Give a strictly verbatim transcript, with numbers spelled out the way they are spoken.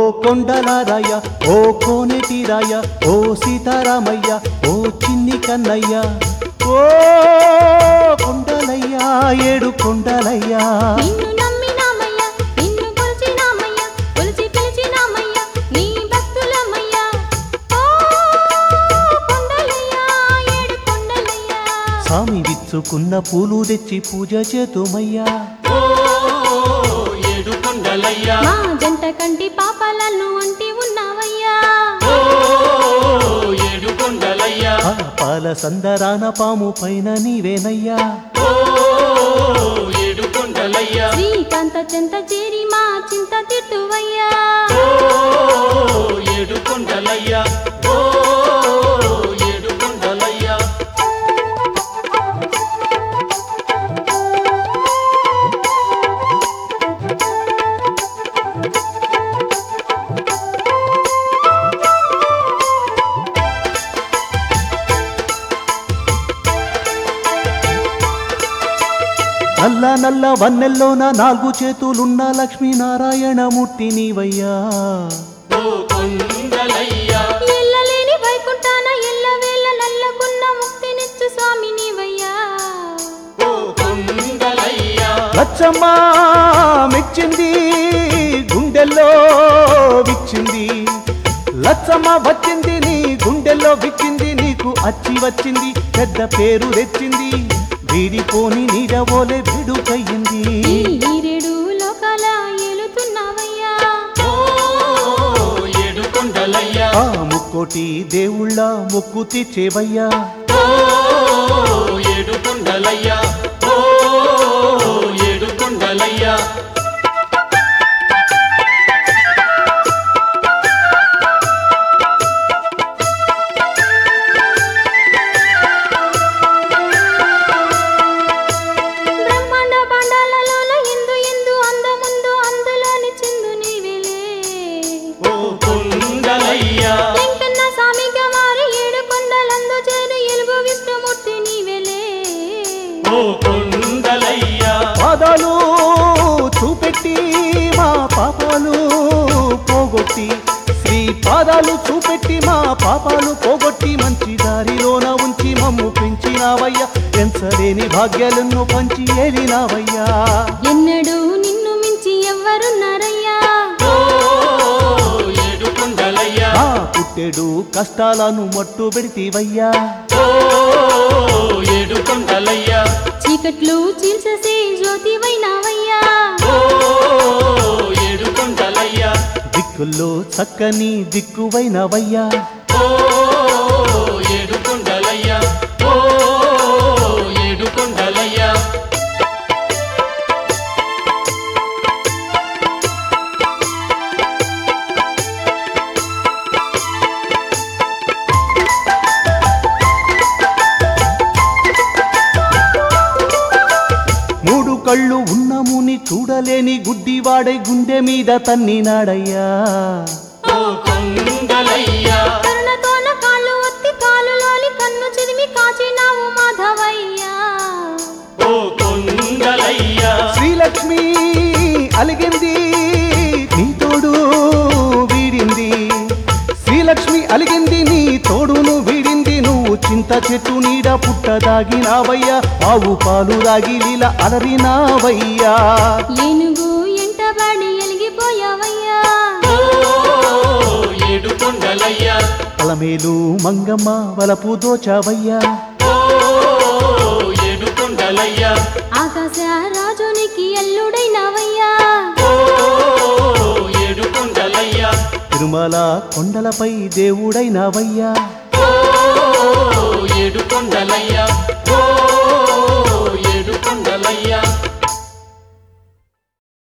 కొండలారయ్య ఓ కోనేటిరాయ ఓ సీతారామయ్య ఓ చిన్ని కన్నయ్య ఓ కొండలయ్య ఏడు కొండలయ్య నిన్ను నమ్మినామయ్య నిన్ను కొలిచినామయ్య కొలిచి పిలిచినామయ్య నీ భక్తులమయ్య ఓ కొండలయ్య ఏడు కొండలయ్య స్వామి విచ్చుకున్న పూలు తెచ్చి పూజ చేతుమయ్యా మా జంట కంటి పాపాలను అంటి ఉన్నావయ్యా పాల సందరాన పాము పైన నీవేనయ్యా శ్రీకాంత చెంత చేరి మా చింత తిట్టువయ్యా నల్ల నల్ల వన్నెల్లోన నాలుగు చేతులున్న లక్ష్మీనారాయణమూర్తి నీవయ్యా ఎల్లలేని వైకుంఠాన ఎల్లవేళ నల్లకున్న ముక్తినిచ్చు స్వామి నీవయ్యా లచ్చమ్మ మెచ్చింది గుండెల్లో విచ్చింది లచ్చమ్మ వచ్చింది నీ గుండెల్లో విచ్చింది నీకు అచ్చి వచ్చింది పెద్ద పేరు తెచ్చింది వీడిపోని నీడవోలే విడుకయ్యింది ఈరేడు లోకాల ఏలుతున్నావయ్యా ఆ ముక్కోటి దేవుళ్ళ మొక్కు తీర్చేవయ్యా పాదాలు చూపెట్టి మా పాపాలు పోగొట్టి శ్రీ పాదాలు చూపెట్టి మా పాపాలు పోగొట్టి మంచి దారిలోన ఉంచి మమ్ము పెంచినావయ్యా ఎంచలేని భాగ్యాలను పంచి ఏలినావయ్యా ఎన్నడూ నిన్ను మించి ఎవ్వరున్నారయ్యా ఆ పుట్టెడు కష్టాలను మట్టు పెడితేవయ్యా చీకట్లు చీల్చేసి జ్యోతివైనావయ్యా దిక్కుల్లో చక్కని దిక్కువైనవయ్యా మూడు కళ్ళు ఉన్న ముని చూడలేని గుడ్డివాడై గుండె మీద తన్నినాడయ్యా కరుణతోన కాళ్ళు ఒత్తి కాలులోని కన్ను చిరిమి కాచినావు మాధవయ్యా శ్రీలక్ష్మి అలిగింది నీ తోడు వీడింది శ్రీలక్ష్మి అలిగింది నీ తోడును వీడింది నువ్వు చింత చెట్టు నీడ పుట్ట దాగినావయ్యా ఆవు పాలు దాగి లీల అలరినావయ్యా ఏనుగు ఎంటబడి ఎలిగిపోయావయ్యా అలమేలు మంగమ్మ వలపు దోచావయ్యా ఆకాశ రాజునికి అల్లుడైనావయ్యా తిరుమల కొండలపై దేవుడైనావయ్యా ఏడు కొండలయ్యా